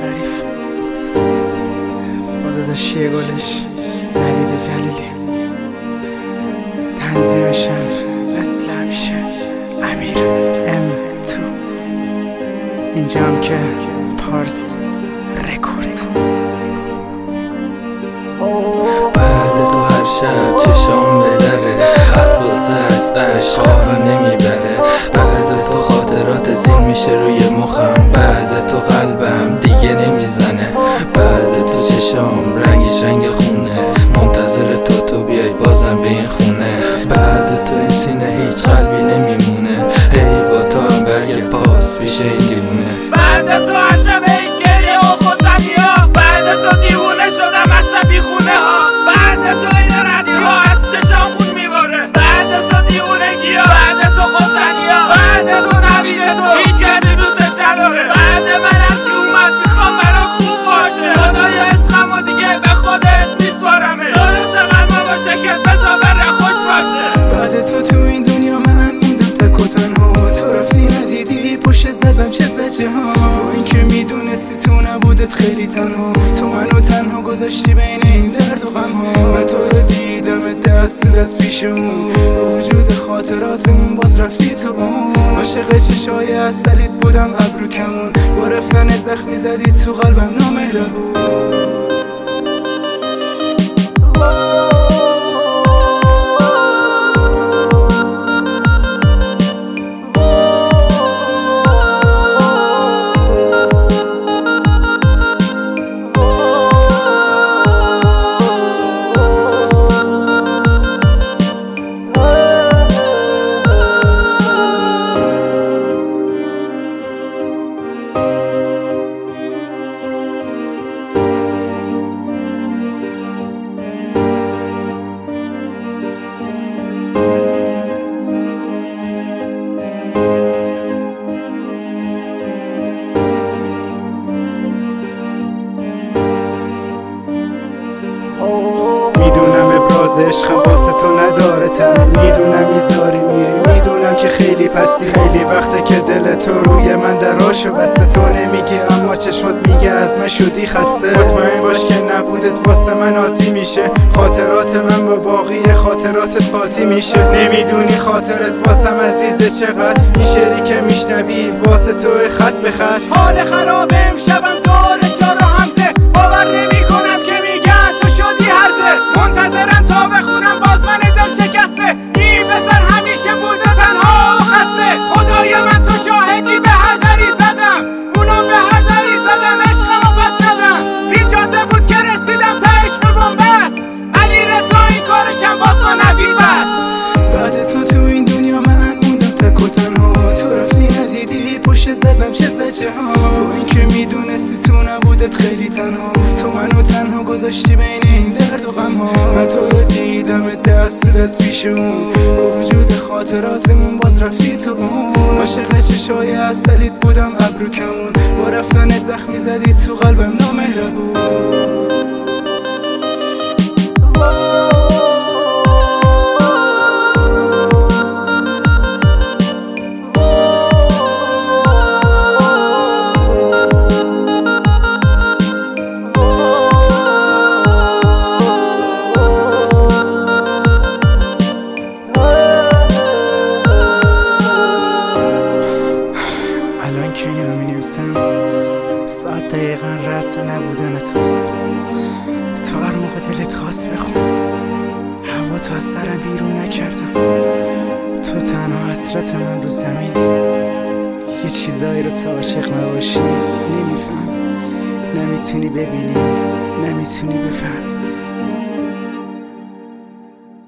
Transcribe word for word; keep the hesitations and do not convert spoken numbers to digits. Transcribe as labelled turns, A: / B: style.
A: ظریف با داداشی گلش نوید جلیلی، تنظیمشم مثل همیشه امیر ام تو، اینجا هم که پارس رکورد.
B: بعد تو هر شب چشام بدره، از غصه از عشق خوابم نمیبره. بعد تو خاطرات زین میشه روی مخم، بعد تو قلبم دیگه نمیزنه. بعد تو چشام رنگش رنگ خونه، منتظر تو تو بیای بازم به این خونه. بعد تو این سینه هیچ قلبی نمیمونه، هی با تو هم برگ پاس میشه این دیوونه.
C: بعد تو هر شب این گریه و خودزنی ها، بعد تو دیوونه شدم عصبی خونه ها. بعد تو این ردی ها از چشام خون میباره، بعد تو دیوونگی ها، بعد تو خودزنی ها، بعد تو نبید تو هیچ کسی دوستش نداره. بعد منم که اومد میخوام برات خوب باشه، خدای عشقم و دیگه به خودت میسپارمه. درست قلبم با شکست بذار بره خوش باشه.
A: بعد تو تو این دنیا من موندم تک و تنها، تو رفتی ندیدی پشت زدم چه زجه ها. تو این که میدونستی تو نبودت خیلی تنها، تو منو تنها گذاشتی بین این درد و غم ها. من تو رو دیدم دست تو دست پیشمون، با وجود خاطراتمون باز رفتی تو اون. عاشق چشای اصلیت بودم ابرو کمون، با رفتن زخمی زدی تو قلبم نامهربون. میدونم ابراز عشقم واسه تو نداره تموم، میدونم میذاری میری، میدونم که خیلی پستی. خیلی وقته که دل تو روی من دراشو بسته، تو نمیگی اما چشمات میگه از من شدی خسته. مطمئن باش که نبودت واسه من عادی میشه، خاطرات من با باقی خاطراتت قاطی میشه. نمیدونی خاطرت واسم عزیزه چقدر، این شعری که میشنوی واسه تو خط به خط.
C: حال خرابه امشبم دور چار و همزه، باور نمی کنم که میگن تو شدی هرزه. منتظرن تا بخونم باز من دل شکسته، این پسر همیشه بوده تنها و خسته. خدای من تو شاهدی به هر دری زدم، اونم به هر دری زدن عشقمو پس ندن. این جاده بود که رسیدم تهش به بنبست، علی رضا این کارشم باز با نوید بس.
A: بعد تو تو این دنیا من موندم تک و تنها، تو رفتی ندیدی پشت زدم چه زجه ها. تو این که میدونستی تو نبودت خیلی تنها، تو منو تنها گذاشتی بین این درد و غم ها. من تو رو دیدم دست تو دست پیشمون، با وجود خاطراتمون باز رفتی تو اون. عاشق چشای اصلیت بودم ابرو کمون، با رفتن زخمی زدی تو قلبم نامهربون. الان که اینو می نویسم ساعت دقیقا رأس نبودن توست. تا هر موقع دلت خواست بخون، هوا تو از سرم بیرون نکردم. تو تنها حسرت من رو زمینی، یه چیزایی رو تا عاشق نباشی نمیفهمی، نمیتونی ببینی، نمیتونی بفهمی.